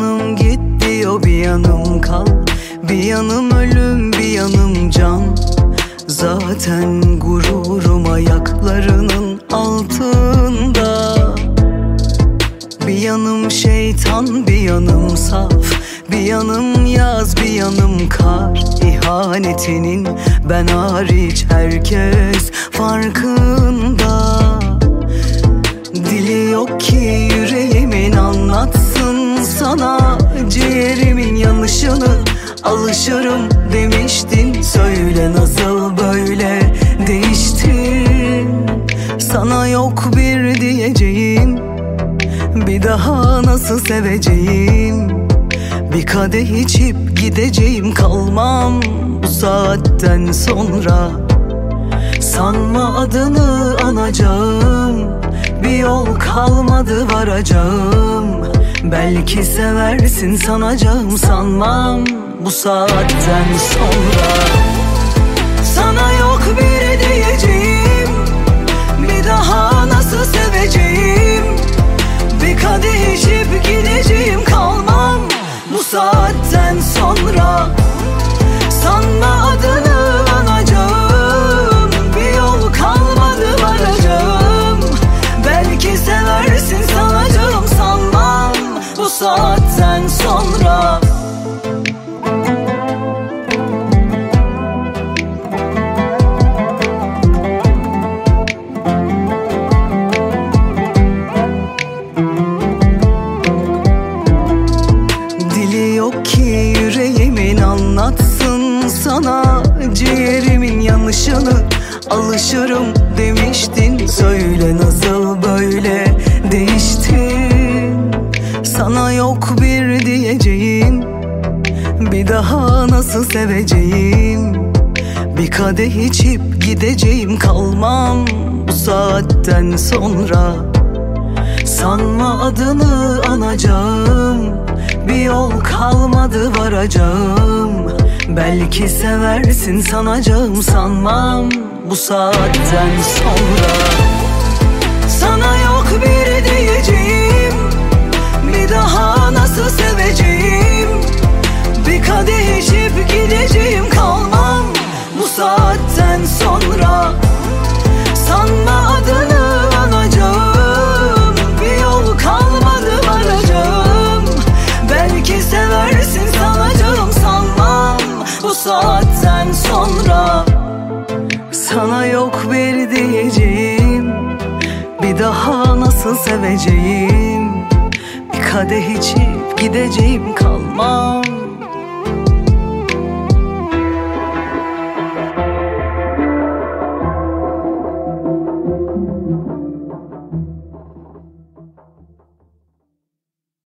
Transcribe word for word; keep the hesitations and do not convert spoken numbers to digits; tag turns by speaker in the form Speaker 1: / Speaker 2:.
Speaker 1: yanım git diyor, bir yanım kal. Bir yanım ölüm, bir yanım can. Zaten gururum ayaklarının altında. Bir yanım şeytan, bir yanım saf. Bir yanım yaz, bir yanım kar. İhanetinin ben hariç herkes farkında. Dili yok ki yüreğimin anlatsın sana ciğerimin yanışını. Alışırım demiştin, söyle nasıl böyle değiştin. Sana yok bir diyeceğim, bir daha nasıl seveceğim. Bir kadeh içip gideceğim, kalmam bu saatten sonra. Sanma adını anacağım, bir yol kalmadı varacağım. Belki seversin sanacağım, sanmam bu saatten sonra. Sana yok bir diyeceğim, bir daha nasıl seveceğim. Bir kadeh içip gideceğim, kalmam bu saatten sonra. Sanma adını anacağım, bir yol kalmadı varacağım. Belki seversin sanacağım, sanmam bu saatten sonra. Dili yok ki yüreğimin anlatsın sana ciğerimin yanışını. Alışırım demiştin, söyle nasıl böyle değiştin. Sana yok bir diyeceğim, bir daha nasıl seveceğim. Bir kadeh içip gideceğim, kalmam bu saatten sonra. Sanma adını anacağım, bir yol kalmadı varacağım. Belki seversin sanacağım, sanmam bu saatten sonra. Sana yok bir diyeceğim, bir daha nasıl seveceğim. Bir kadeh içip gideceğim, kalmam bu saatten sonra. Sanma adını anacağım, bir yol kalmadı varacağım. Belki seversin sanacağım, sanmam bu saatten sonra. Sana yok bir diyeceğim, bir daha nasıl seveceğim. Bir kadeh içip gideceğim, kalmam